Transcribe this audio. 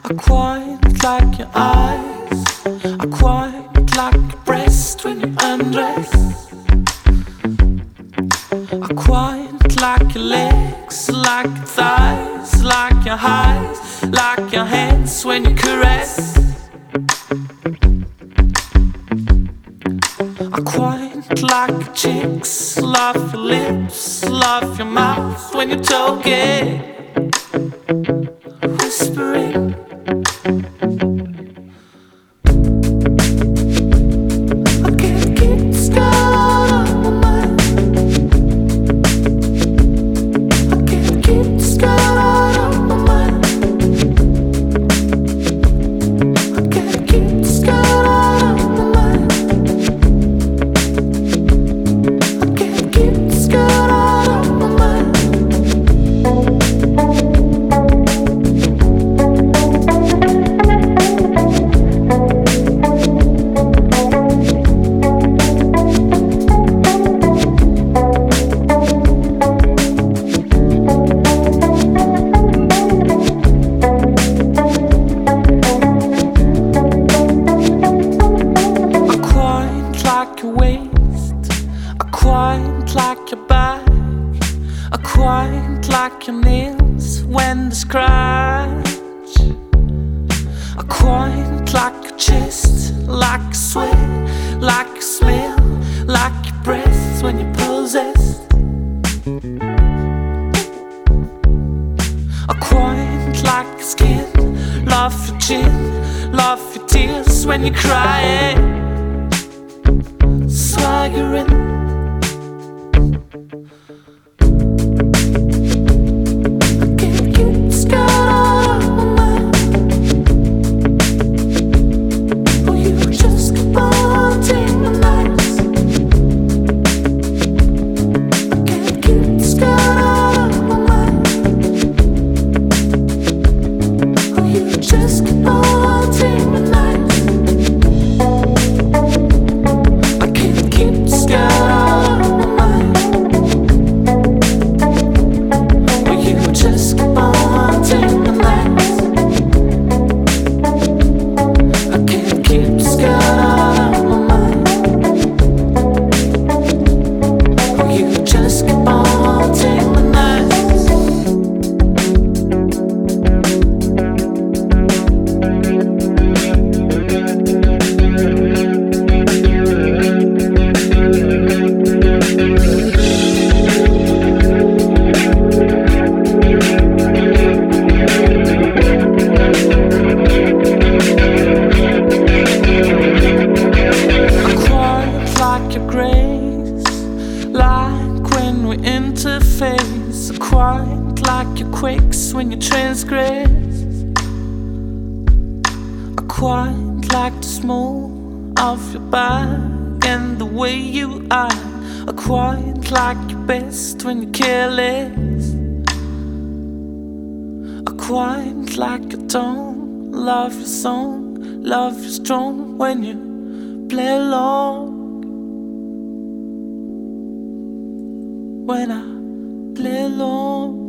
I quite like your eyes, I quite like your breast when you undress. I quite like your legs, like your thighs, like your highs, like your hands when you caress. I quite like your cheeks, love your lips, love your mouth when you're talking, whispering. I can't keep this girl out of my mind. I can't keep this girl out of my mind. I can't keep this girl out of my mind. I can't keep this girl out of my mind. Quite like your back, I quite like your nails when they scratch. I quite like your chest, like your sweat, like your smell, like your breath when you're possessed. I quite like your skin, love your chin, love your tears when you're crying, swaggering. Just keep on taking my nights. I can't keep this girl out of my mind. Will you just keep on taking my nights? I can't keep this girl out of my mind. Will you just keep on taking my nights? Like when we interface, quite like your quakes when you transgress. I quite like the small of your back and the way you are. I quite like your best when you're careless. I quite like your tone, love your song, love your strong when you play along. When I play alone.